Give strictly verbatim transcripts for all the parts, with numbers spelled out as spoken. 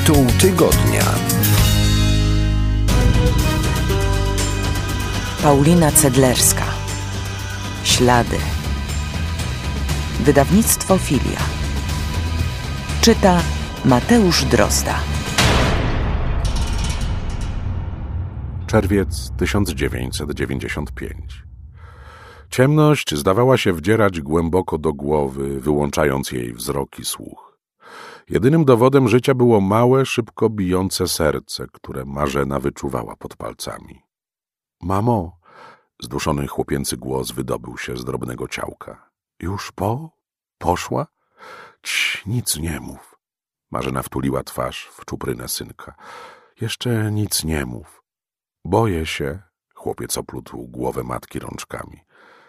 Tytuł tygodnia. Paulina Cedlerska. Ślady. Wydawnictwo Filia. Czyta Mateusz Drozda. Czerwiec tysiąc dziewięćset dziewięćdziesiąty piąty. Ciemność zdawała się wdzierać głęboko do głowy, wyłączając jej wzrok i słuch. Jedynym dowodem życia było małe, szybko bijące serce, które Marzena wyczuwała pod palcami. — Mamo! — zduszony chłopięcy głos wydobył się z drobnego ciałka. — Już po? Poszła? Cii, nic nie mów. Marzena wtuliła twarz w czuprynę synka. — Jeszcze nic nie mów. Boję się. Chłopiec oplótł głowę matki rączkami.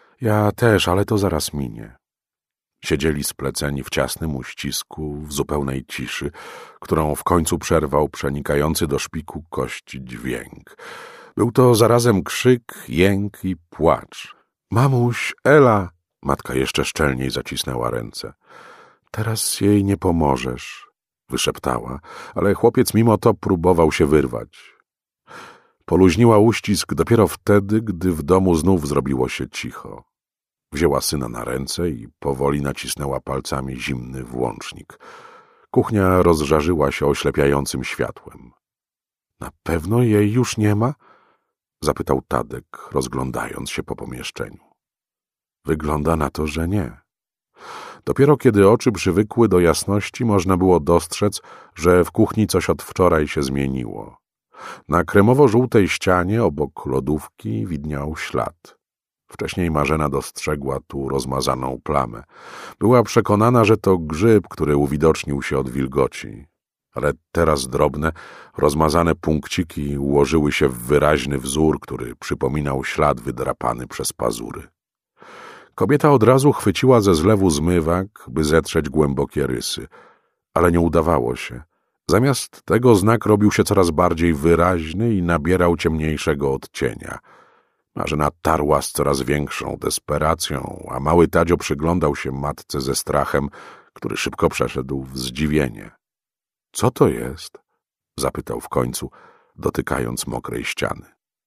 Ja też, ale to zaraz minie. Siedzieli spleceni w ciasnym uścisku, w zupełnej ciszy, którą w końcu przerwał przenikający do szpiku kości dźwięk. Był to zarazem krzyk, jęk i płacz. Mamuś, Ela! Matka jeszcze szczelniej zacisnęła ręce. Teraz jej nie pomożesz, wyszeptała, ale chłopiec mimo to próbował się wyrwać. Poluźniła uścisk dopiero wtedy, gdy w domu znów zrobiło się cicho. Wzięła syna na ręce i powoli nacisnęła palcami zimny włącznik. Kuchnia rozżarzyła się oślepiającym światłem. — Na pewno jej już nie ma? — zapytał Tadek, rozglądając się po pomieszczeniu. Wygląda na to, że nie. Dopiero kiedy oczy przywykły do jasności, można było dostrzec, że w kuchni coś od wczoraj się zmieniło. Na kremowo-żółtej ścianie obok lodówki widniał ślad. Wcześniej Marzena dostrzegła tu rozmazaną plamę. Była przekonana, że to grzyb, który uwidocznił się od wilgoci. Ale teraz drobne, rozmazane punkciki ułożyły się w wyraźny wzór, który przypominał ślad wydrapany przez pazury. Kobieta od razu chwyciła ze zlewu zmywak, by zetrzeć głębokie rysy, ale nie udawało się. Zamiast tego znak robił się coraz bardziej wyraźny i nabierał ciemniejszego odcienia. Marzena tarła z coraz większą desperacją, a mały Tadzio przyglądał się matce ze strachem, który szybko przeszedł w zdziwienie. — Co to jest? — zapytał w końcu, dotykając mokrej ściany.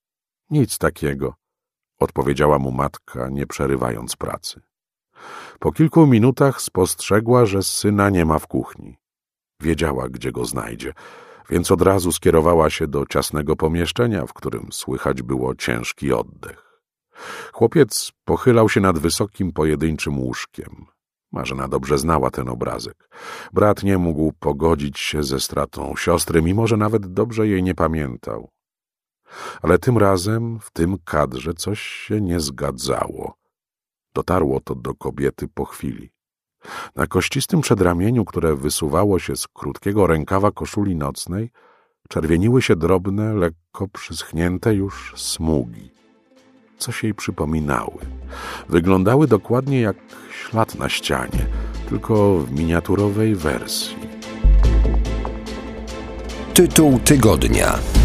— Nic takiego — odpowiedziała mu matka, nie przerywając pracy. Po kilku minutach spostrzegła, że syna nie ma w kuchni. Wiedziała, gdzie go znajdzie, więc od razu skierowała się do ciasnego pomieszczenia, w którym słychać było ciężki oddech. Chłopiec pochylał się nad wysokim, pojedynczym łóżkiem. Marzena dobrze znała ten obrazek. Brat nie mógł pogodzić się ze stratą siostry, mimo że nawet dobrze jej nie pamiętał. Ale tym razem w tym kadrze coś się nie zgadzało. Dotarło to do kobiety po chwili. Na kościstym przedramieniu, które wysuwało się z krótkiego rękawa koszuli nocnej, czerwieniły się drobne, lekko przyschnięte już smugi. Coś jej przypominały. Wyglądały dokładnie jak ślad na ścianie, tylko w miniaturowej wersji. Tytuł tygodnia.